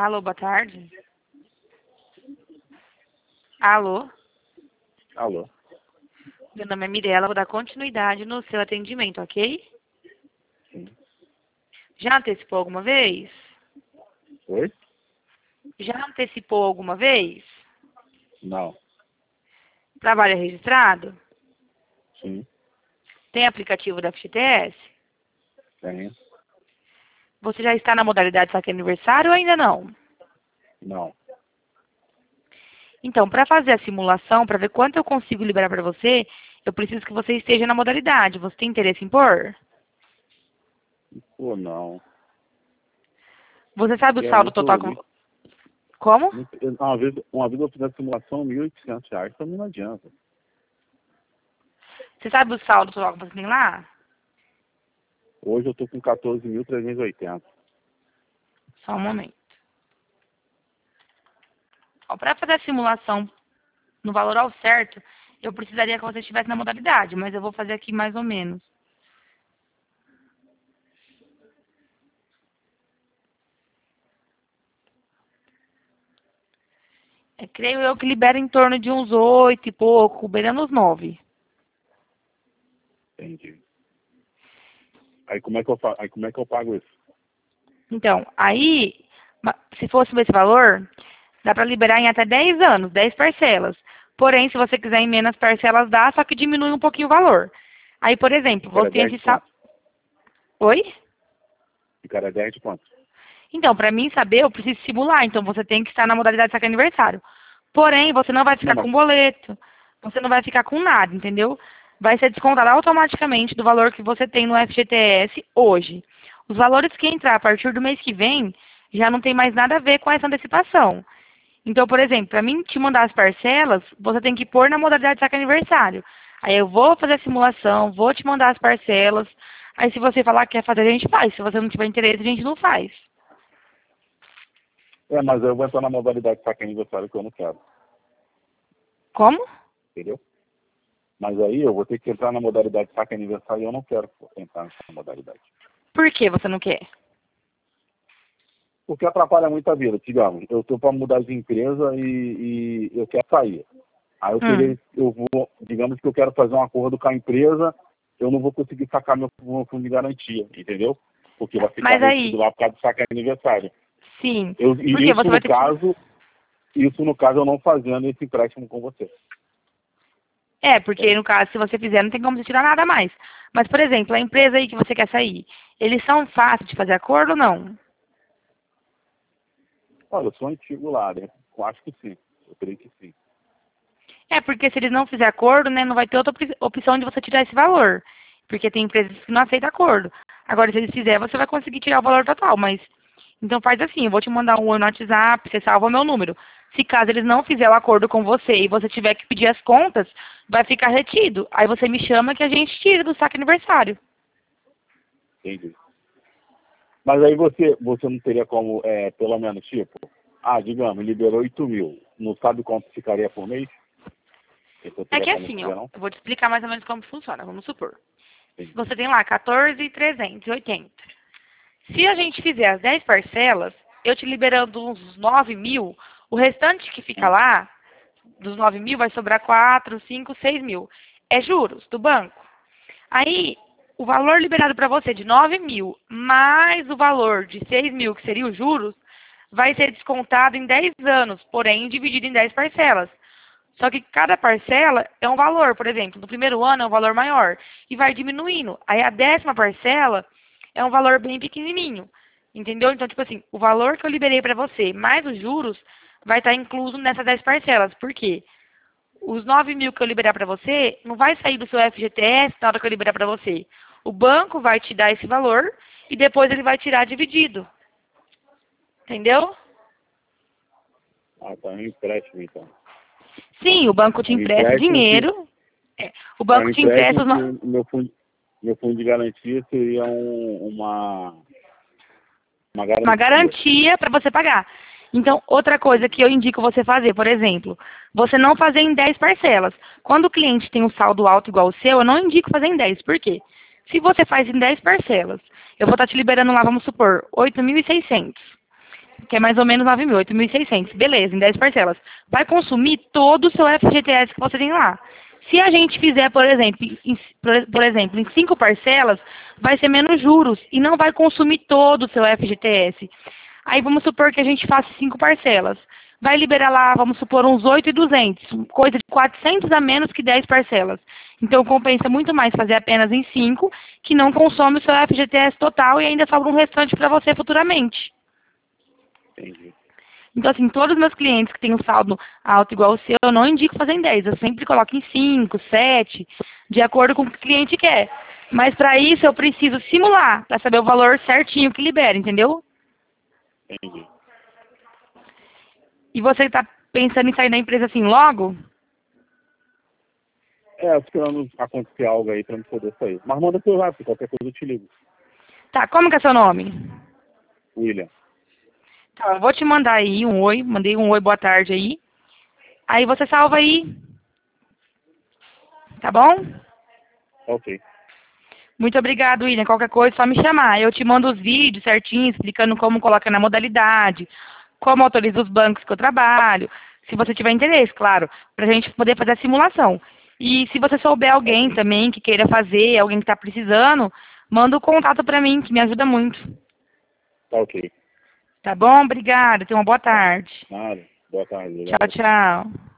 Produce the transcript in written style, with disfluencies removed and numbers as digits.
Alô, boa tarde. Alô, Alô? meu nome é Mirella, vou dar continuidade no seu atendimento, ok? Sim. Já antecipou alguma vez? Oi? Já antecipou alguma vez? Não. Trabalho registrado? Sim. Tem aplicativo da FGTS? Tenho. Você já está na modalidade saque aniversário ou ainda não? Não. Então, para fazer a simulação, para ver quanto eu consigo liberar para você, eu preciso que você esteja na modalidade. Você tem interesse em pôr? Pô, não. Você sabe o É saldo muito, total que... Como? uma vez eu fiz a simulação, R$ 1.800. Também não adianta. Você sabe o saldo total que você tem lá? Hoje eu tô com 14.380. Só um momento. Para fazer a simulação no valor ao certo, eu precisaria que você estivesse na modalidade, mas eu vou fazer aqui mais ou menos. Creio eu que libera em torno de uns 8 e pouco, beirando os 9. Entendi. Aí como é que eu pago isso? Então, aí, se fosse esse valor, dá para liberar em até 10 anos, 10 parcelas. Porém, se você quiser em menos parcelas, dá, só que diminui um pouquinho o valor. Aí, por exemplo, você Ficaria tem 10 esse de quanto? Oi? Ficaria 10 de quanto? Então, para mim saber, eu preciso simular. Então, você tem que estar na modalidade saque aniversário. Porém, você não vai Não, ficar mas... com boleto, você não vai ficar com nada, entendeu? Vai ser descontado automaticamente do valor que você tem no FGTS hoje. Os valores que entrar a partir do mês que vem já não tem mais nada a ver com essa antecipação. Então, por exemplo, para mim te mandar as parcelas, você tem que pôr na modalidade saque aniversário. Aí eu vou fazer a simulação, vou te mandar as parcelas. Aí se você falar que quer fazer, a gente faz. Se você não tiver interesse, a gente não faz. Mas eu vou entrar na modalidade de saque aniversário que eu não quero. Como? Entendeu? Mas aí eu vou ter que entrar na modalidade de saque aniversário e eu não quero entrar nessa modalidade. Por que você não quer? Porque atrapalha muito a vida, digamos. Eu estou para mudar de empresa e eu quero sair. Aí Hum. digamos que eu quero fazer um acordo com a empresa, eu não vou conseguir sacar meu fundo de garantia, entendeu? Porque vai ficar Mas retido aí, lá por causa do saque aniversário. sim. E Porque você vai ter que. isso no caso eu não fazendo esse empréstimo com você. É, porque Entende? no caso, se você fizer, não tem como você tirar nada mais. Mas, por exemplo, a empresa aí que você quer sair, eles são fáceis de fazer acordo ou não? Olha, eu sou antigo lá, né? Eu acho que sim. Eu creio que sim. É, porque se eles não fizerem acordo, né, não vai ter outra opção de você tirar esse valor. Porque tem empresas que não aceitam acordo. Agora, se eles fizerem, você vai conseguir tirar o valor total. Mas, então faz assim, eu vou te mandar um oi no WhatsApp, você salva o meu número. Se caso eles não fizerem o acordo com você e você tiver que pedir as contas, vai ficar retido. Aí você me chama que a gente tira do saque aniversário. Entendi. Mas aí você não teria como, pelo menos, tipo, digamos, liberou 8.000. Não sabe quanto ficaria por mês? Você É teria que como assim, ó, fazer, não? eu vou te explicar mais ou menos como funciona, vamos supor. Sim. Você tem lá 14.380. Se a gente fizer as 10 parcelas, eu te liberando uns 9.000, o restante que fica Hum. lá, dos 9.000, vai sobrar 4, 5, 6.000. É juros do banco. Aí, o valor liberado para você de 9.000, mais o valor de 6.000, que seria os juros, vai ser descontado em 10 anos, porém dividido em 10 parcelas. Só que cada parcela é um valor, por exemplo, no primeiro ano é um valor maior e vai diminuindo. Aí a 10ª parcela é um valor bem pequenininho, entendeu? Então, tipo assim, o valor que eu liberei para você mais os juros vai estar incluso nessas 10 parcelas. Por quê? Os 9.000 que eu liberar para você não vai sair do seu FGTS na hora que eu liberar para você. O banco vai te dar esse valor e depois ele vai tirar dividido. Entendeu? Tá, é um empréstimo, então. Sim, o banco te É um empresta o empréstimo que, dinheiro. O banco te empresta os. o meu fundo de garantia seria uma Uma garantia. garantia para você pagar. Então, outra coisa que eu indico você fazer, por exemplo, você não fazer em 10 parcelas. Quando o cliente tem um saldo alto igual o seu, eu não indico fazer em 10. Por quê? Se você faz em 10 parcelas, eu vou estar te liberando lá, vamos supor, 8.600. que é mais ou menos 9 mil, 8.600. Beleza, em 10 parcelas. Vai consumir todo o seu FGTS que você tem lá. Se a gente fizer, por exemplo, em 5 parcelas, vai ser menos juros e não vai consumir todo o seu FGTS. Aí vamos supor que a gente faça 5 parcelas. Vai liberar lá, vamos supor, uns 8.200, coisa de 400 a menos que 10 parcelas. Então compensa muito mais fazer apenas em 5, que não consome o seu FGTS total e ainda sobra um restante para você futuramente. Entendi. Então, assim, todos os meus clientes que têm um saldo alto igual o seu, eu não indico fazer em 10. Eu sempre coloco em 5, 7, de acordo com o que o cliente quer. Mas para isso eu preciso simular, para saber o valor certinho que libera, entendeu? Entendi. E você está pensando em sair da empresa assim logo? Esperando acontecer algo aí pra me poder sair. Mas manda seu zap, qualquer coisa eu te ligo. Tá, como que é seu nome? William. Tá, eu vou te mandar aí um oi, mandei um oi, boa tarde aí. Aí você salva aí, tá bom? Ok. Muito obrigado, William. Qualquer coisa, é só me chamar. Eu te mando os vídeos certinho, explicando como coloca na modalidade, como autoriza os bancos que eu trabalho, se você tiver interesse, claro, pra gente poder fazer a simulação. E se você souber alguém também que queira fazer, alguém que está precisando, manda o contato pra mim, que me ajuda muito. Tá ok. Tá bom? Obrigada. Tenha uma boa tarde. Nada. Boa tarde. Tchau, tchau.